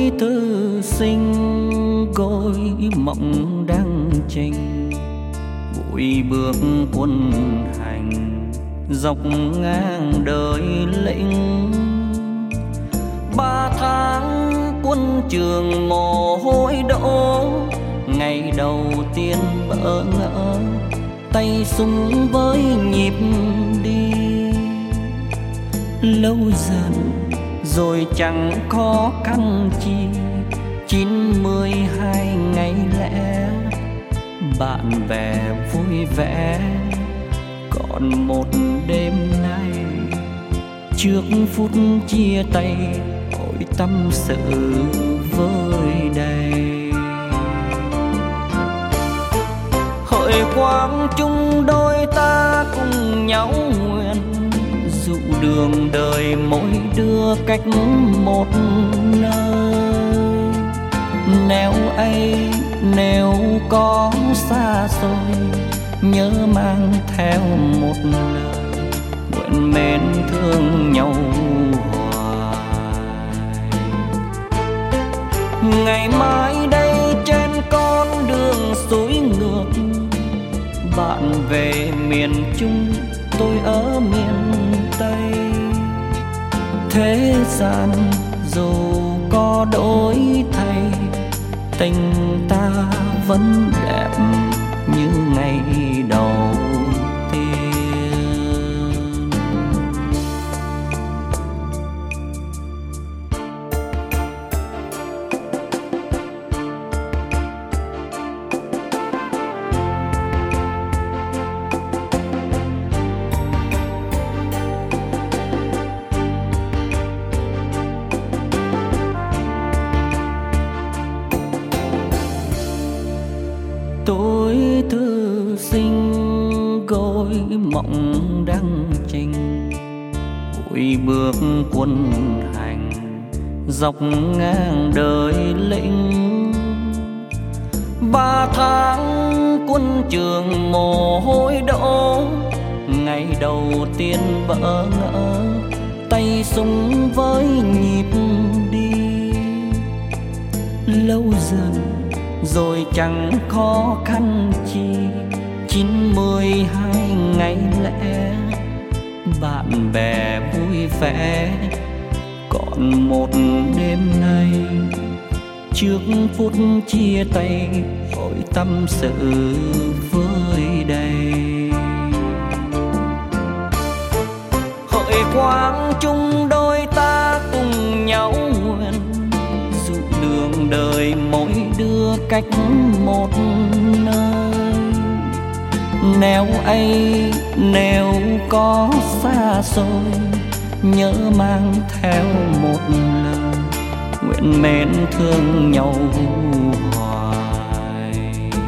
thư sinh gối mộng đang trình, vui bước quân hành dọc ngang đời lĩnh. 3 tháng quân trường mồ hôi đổ, ngày đầu tiên bỡ ngỡ tay súng với nhịp đi. Lâu dần rồi chẳng khó khăn chi, 92 ngày lẽ bạn bè vui vẻ. Còn một đêm nay trước phút chia tay, ôi tâm sự vơi đầy. Hỡi quang chung đôi ta cùng nhau nguyện, dụ đường đời mỗi đứa cách một nơi. Nếu có xa xôi, nhớ mang theo một lời nguyện mến thương nhau hoài. Ngày mai đây trên con đường suối ngược, bạn về miền Trung, tôi ở miền Tây. Thế gian dù có đổi thay, tình ta vẫn đẹp như ngày đầu tiên. Tôi thư sinh gối mộng đang trình, vui bước quân hành dọc ngang đời lĩnh. 3 tháng quân trường mồ hôi đổ, ngày đầu tiên bỡ ngỡ tay súng với nhịp đi. Lâu dần rồi chẳng khó khăn chi, 92 ngày lẽ bạn bè vui vẻ. Còn một đêm nay trước phút chia tay, ôi tâm sự vơi đầy. Hỡi quang chung đôi ta cùng nhau nguyện, dụ đường đời mỗi đứa cách một nơi. Nếu có xa xôi, nhớ mang theo một lời nguyện mến thương nhau hoài.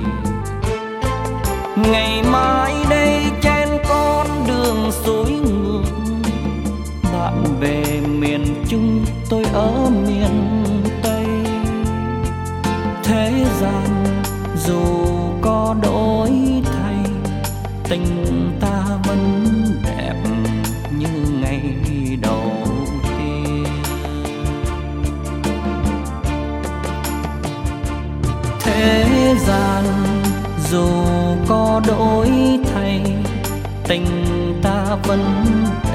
Ngày mai đây trên con đường suối ngược, bạn về miền Trung, tôi ở miền Tây. Thế gian dù có đổi thay, tình ta vẫn đẹp như ngày đầu tiên. Thế gian dù có đổi thay, tình ta vẫn